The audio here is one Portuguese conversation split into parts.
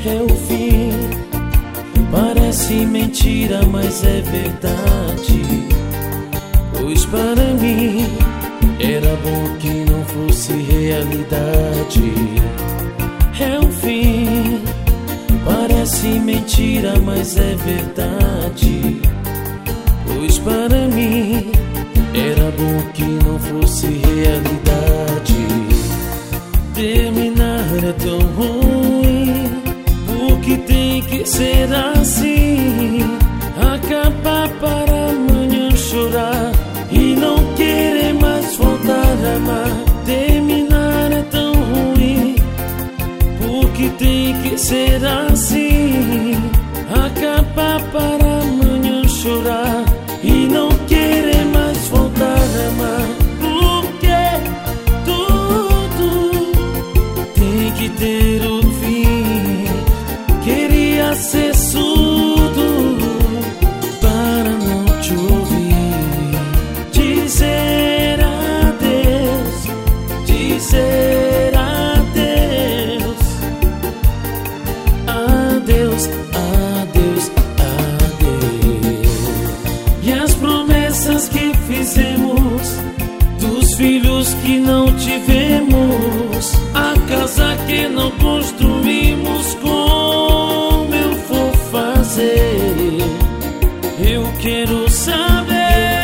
é o fim. Parece mentira, mas é verdade. Pois para mim era bom que não fosse realidade. É o fim. Parece mentira, mas é verdade. Pois para mim era bom que não fosse realidade. Terminar é tão ruim, porque tem que ser assim. Acabar para amanhã chorar e não querer mais voltar a amar. Terminar é tão ruim, porque tem que ser assim. Acabar para amanhã chorar e não querer mais voltar a amar. Porque tudo tem que ter um fim. Queria ser surdo para não te ouvir dizer adeus, dizer adeus, adeus, adeus, adeus. E as promessas que fizemos, dos filhos que não tivemos, a casa que não construímos, como eu vou fazer? Eu quero saber.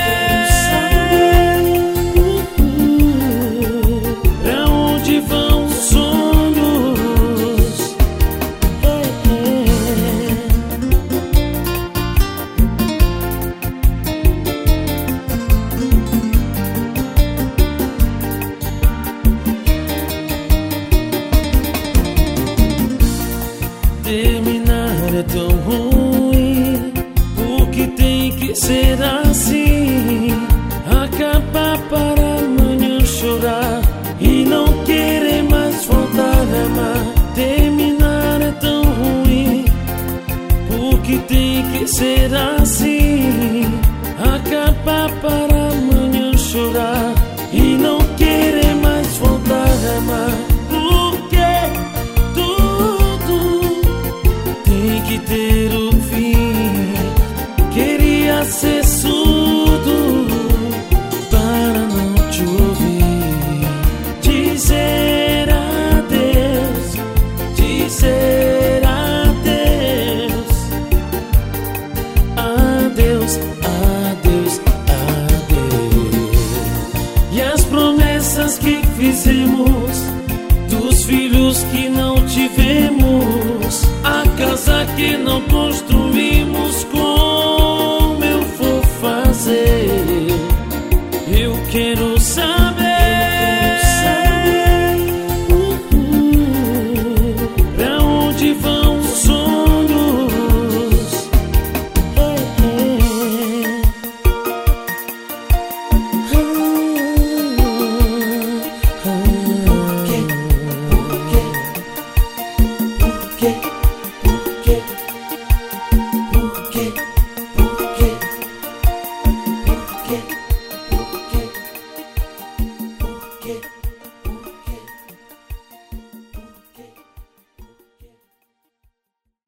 Pra onde vão os sonhos? Terminar é tão ruim, porque tem que ser assim. Acabar para amanhã chorar e não querer mais voltar a amar. Terminar é tão ruim, porque tem que ser assim. Acabar para amanhã chorar e não querer mais voltar a amar. Porque tudo tem que ter um fim. Queria ser surdo para não te ouvir dizer adeus, dizer adeus, adeus, adeus, adeus. E as promessas que fizemos, dos filhos que não tivemos, a casa que não construímos, como eu vou fazer? Eu quero saber. Pra onde vão os sonhos? Por quê? Por quê? Por quê?